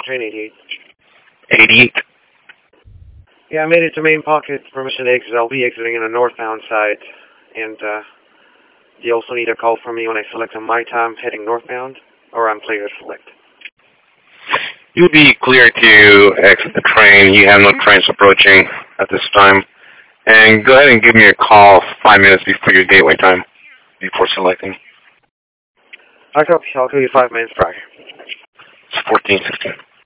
Train 88. 88. Yeah, I made it to main pocket, permission to exit. I'll be exiting in a northbound side. And, you also need a call from me when I select on my time heading northbound, or I'm clear to select. You'll be clear to exit the train. You have no trains approaching at this time. And go ahead and give me a call 5 minutes before your gateway time, before selecting. I copy. I'll call you 5 minutes prior. It's 14:16.